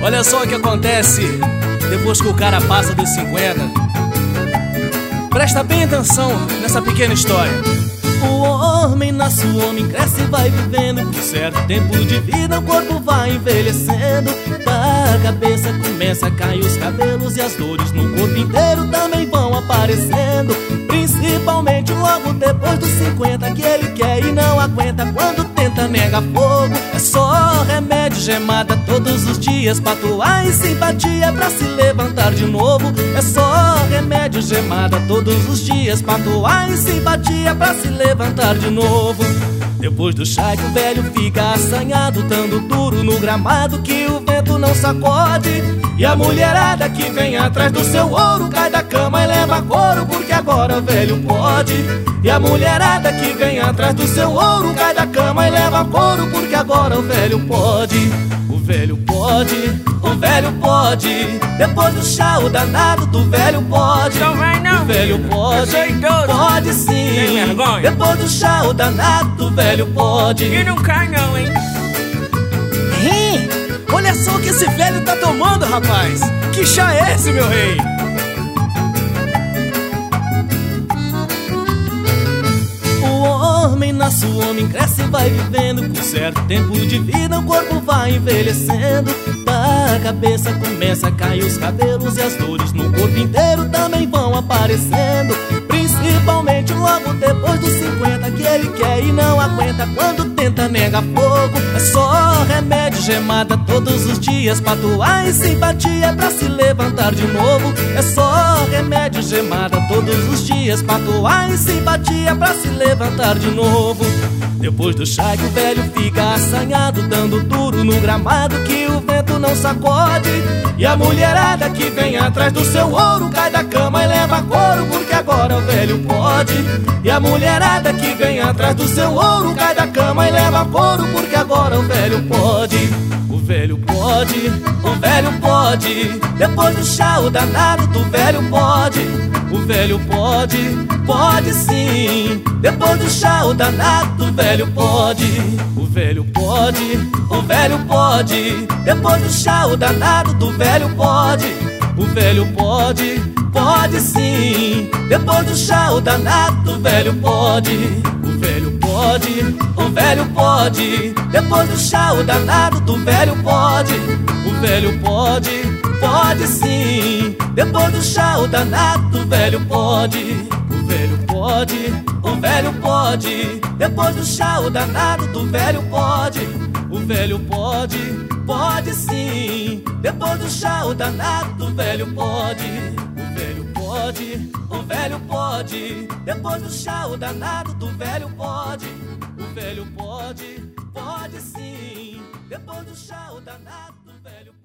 Olha só o que acontece depois que o cara passa dos 50. Presta bem atenção nessa pequena história. O homem nasce, o homem cresce e vai vivendo. Por certo tempo de vida o corpo vai envelhecendo. Da cabeça começa a cair os cabelos, e as dores no corpo inteiro também vão aparecendo. Principalmente logo depois dos 50, que ele quer e não aguenta. Quando tenta nega fogo. É só remédio, gemada todos os dias, patuá e simpatia pra se levantar de novo. É só remédio, gemada todos os dias, patuá e simpatia pra se levantar de novo. Depois do chá que o velho fica assanhado, dando duro no gramado que o vento não sacode. E a mulherada que vem atrás do seu ouro cai da cama e leva couro, porque agora o velho pode. E a mulherada que vem atrás do seu ouro cai da cama e leva couro, porque agora o velho pode. O velho pode, o velho pode. Depois do chá o danado do velho pode. Não vai não, o velho pode, pode sim. Tem vergonha? Depois do chá o danado do velho pode. E não cai não, hein? Olha só o que esse velho tá tomando, rapaz. Que chá é esse, meu rei? O homem nasce, o homem cresce e vai vivendo. Com certo tempo de vida o corpo vai envelhecendo. Da cabeça começa a cair os cabelos, e as dores no corpo inteiro também vão aparecendo. Principalmente logo depois dos 50, que ele quer e não aguenta. Quando tenta nega fogo. É só remédio, gemada todos os dias, patuá e simpatia pra se levantar de novo. É só remédio, gemada todos os dias, patuá e simpatia pra se levantar de novo. Depois do chá que o velho fica assanhado, dando duro no gramado que o vento não sacode. E a mulherada que vem atrás do seu ouro cai da cama e leva couro, porque agora o velho pode. E a mulherada que vem atrás do seu ouro cai da cama e leva couro, porque agora o velho pode. O velho pode, o velho pode. Depois do chá o danado do velho pode. O velho pode, pode sim. Depois do chá o danado do velho pode. O velho pode, o velho pode. Depois do chá o danado do velho pode. O velho pode, pode sim. Depois do chá o danado do velho pode. O velho pode, o velho pode. Depois do chá o danado do velho pode. O velho pode, pode sim. Depois do chá o danado do velho pode. O velho pode, o velho pode. Depois do chá o danado do velho pode. O velho pode, pode sim. Depois do chá o danado do velho pode. O velho pode, o velho pode. Depois do chá o danado do velho pode. O velho pode, pode sim. Depois do chá o danado do velho